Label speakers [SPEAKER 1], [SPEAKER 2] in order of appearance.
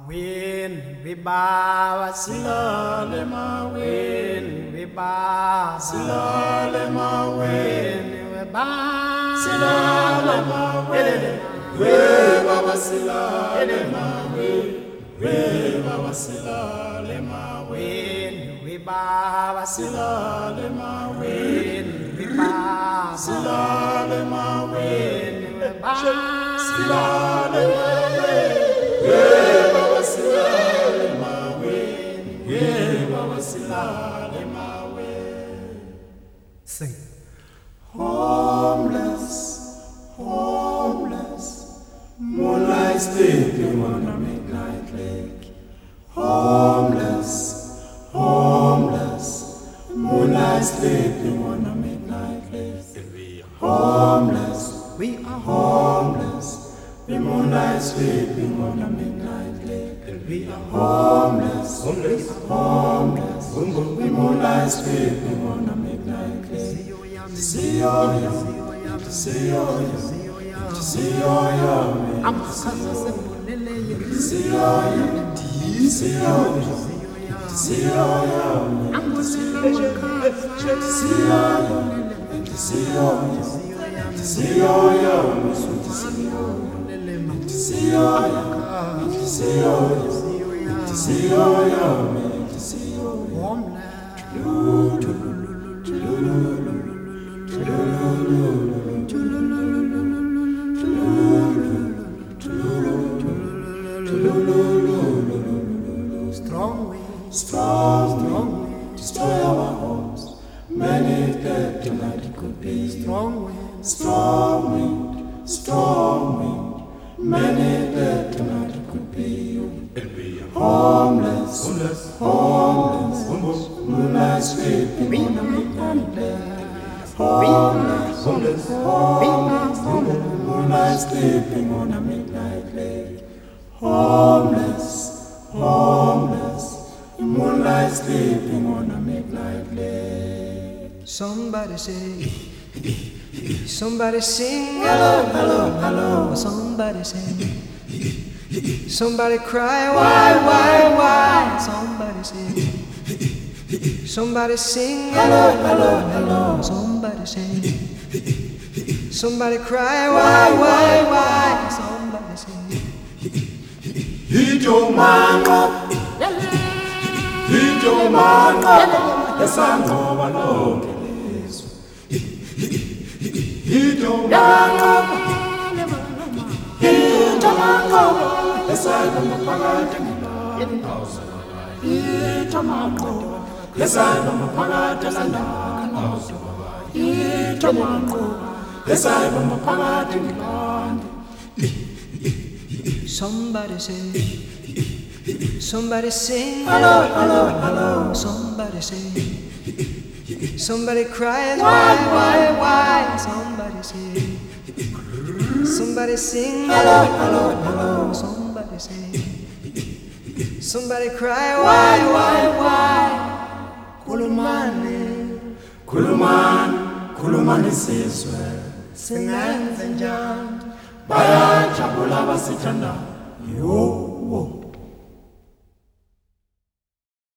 [SPEAKER 1] Win viba silale ma win viba silale ma win viba silale ma win viba silale ma win viba silale ma win viba silale ma win viba silale ma win viba silale ma Sing. Homeless, homeless, moonlight sleeping on a midnight lake. Homeless, homeless, moonlight sleeping on a midnight lake. Homeless, we are homeless, we moonlight sleeping on a midnight lake. We are homeless, homeless, homeless, we moonlight sleeping on a midnight lake. See your yum, see your yum, see your yum, see your yum, see your yum, see your yum, see your yum, see your yum, see your yum, see your yum, see your yum, see your Strong wind, strong wind, destroy our homes. Many dead tonight it could be. Strong wind, strong wind, strong wind. Many dead tonight it could be. Homeless, homeless, homeless, moonlight sleeping on a midnight lake. Homeless, homeless, homeless, moonlight sleeping on a midnight lake. Homeless, homeless, moonlight sleeping on a midnight lake.
[SPEAKER 2] Somebody say, somebody sing, hello, hello, hello. Somebody say, somebody cry, why? Somebody say, somebody sing, hello, hello, hello. Somebody say, somebody cry, why? Somebody say,
[SPEAKER 1] Hit your man up, hit your man up. Yes, I know alone. Hit your man up, hit your man up. Yes, I know hit your man up. Yes, I know hit your man up. Yes, I know
[SPEAKER 2] somebody say, somebody sing, hello, hello, hello. Somebody say, somebody cries, why? Somebody say, somebody sing, hello, hello, hello. Somebody say, somebody cry, why?
[SPEAKER 1] Kulumani sizwe singenze njani bayajabula basithanda yo